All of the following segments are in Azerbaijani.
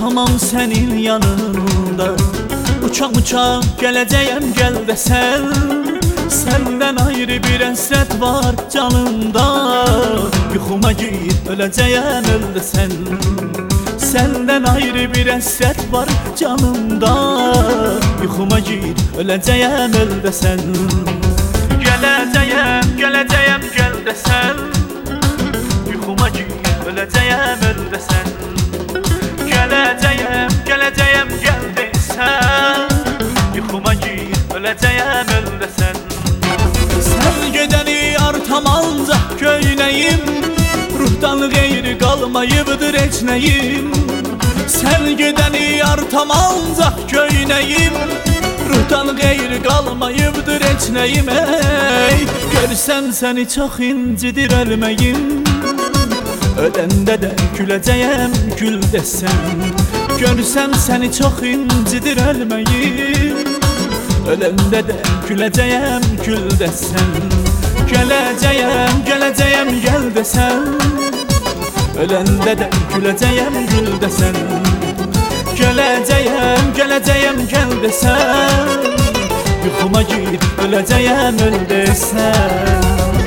qalmam sənin yanında. Uçaq uçaq gələcəyəm gəl desən, səndən ayrı bir həsrət var canımda. Yuxuma gir öləcəyəm öl desən, səndən ayrı bir həsrət var canımda. Yuxuma gir öləcəyəm öl desən, gələcəyəm gələcəyəm gəl desən, yuxuma gir öləcəyəm öl desən, gələcəyəm gələcəyəm gəl desən, yuxuma gir öləcəyəm öl desən. Sən gedəni artam ancaq köynəyim, ruhdan qeyri qalmayıbdır heç nəyim. Sən gedəni artam ancaq köynəyim, ruhdan qeyri qalmayıbdır heç nəyim. Ey, görsəm səni çox incidir ölməyim, öləndə də güləcəyəm gül desən. Görsəm səni çox incidir ölməyim, öləndə də güləcəyəm gül desən. Gələcəyəm gələcəyəm gəl desən, öləndə də güləcəyəm gül desən. Gələcəyəm gələcəyəm gəl desən, yuxuma gir öləcəyəm öl desən.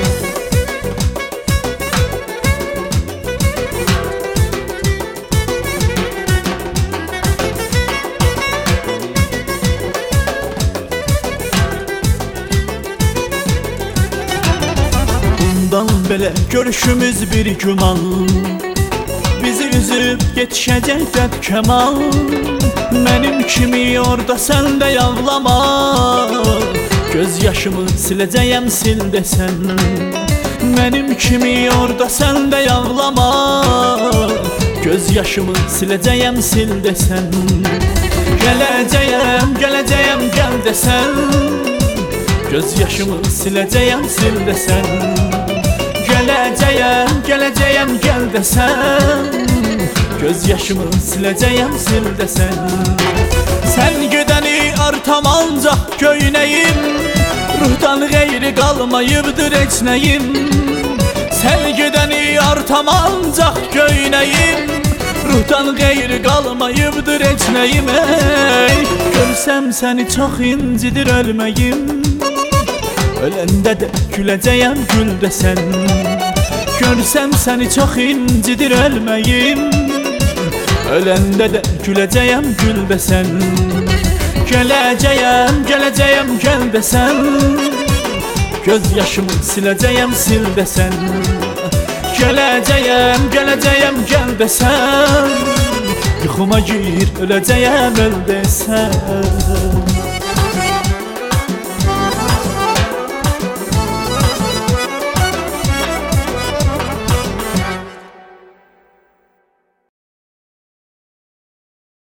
Bundan belə görüşümüz bir güman, bizi üzüb yetişəcək dəb kəmal. Mənim kimi orada sən də yağlama, göz yaşımı siləcəyəm sil desən. Mənim kimi orada sən də yağlama, göz yaşımı siləcəyəm sil desən. Gələcəyəm gələcəyəm gəl desən, göz yaşımı siləcəyəm sil desən. Gələcəyəm gələcəyəm gəl desən, göz yaşımı siləcəyəm sil desən. Sən gedəni artam ancaq köynəyim, ruhdan qeyri qalmayıbdır heç nəyim. Sən gedəni artam ancaq köynəyim, ruhdan qeyri qalmayıbdır heç nəyim. Ey, görsəm səni çox incidir ölməyim, öləndə də güləcəyəm gül desən. Görsəm səni çox incidir ölməyim, öləndə də güləcəyəm gül desən. Gələcəyəm gələcəyəm gəl desən, göz yaşımı siləcəyəm sil desən. Gələcəyəm gələcəyəm gəl desən, yuxuma gir öləcəyəm öl desən.